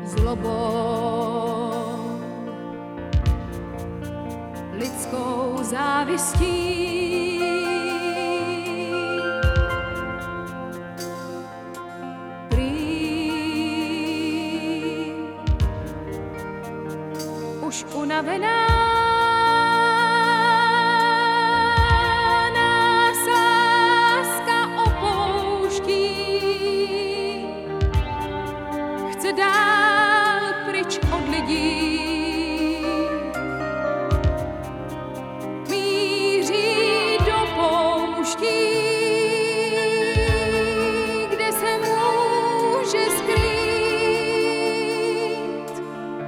zlobou, lidskou závistí. Prý už unavená nás láska opouští, chce dál pryč od lidí. Míří do pouští, kde se může skrýt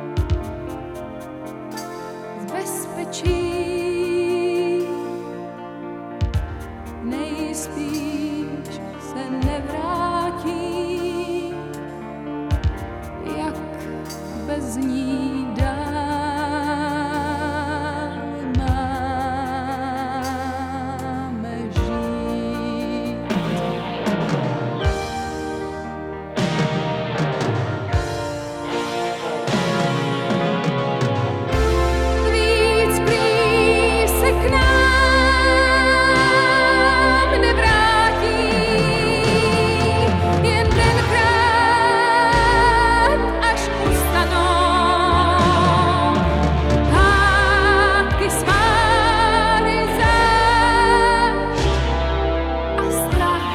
v bezpečí. Nejspíš se nevrátí, jak bez ní dál máme žít. Víc prý se k nám nevrátí, jen tenkrát, až ustanou hádky, sváry, zášť a strach.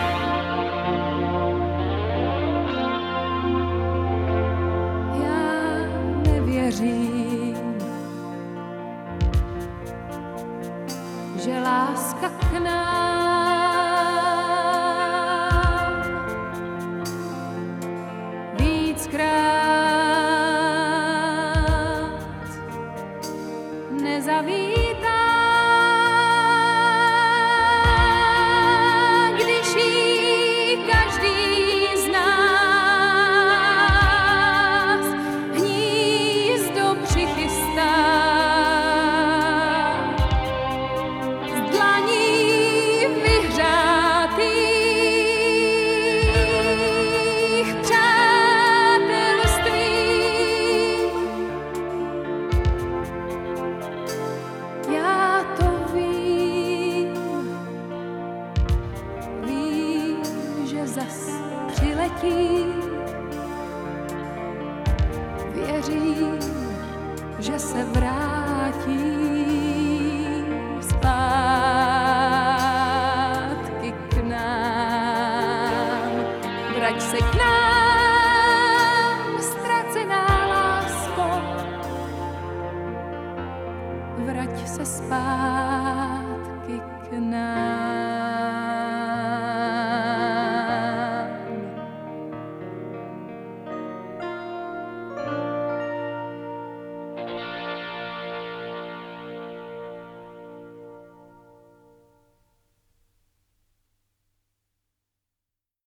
Já nevěřím, že láska k nám víckrát nezavítá, když jí každý z nás hnízdo přichystá. Z dlaní vyhřátých přátelstvím. Já to vím, vím, že zas přiletí. Věřím, že se vrátí zpátky k nám. Vrať se k nám, ztracená lásko, vrať se zpátky k nám.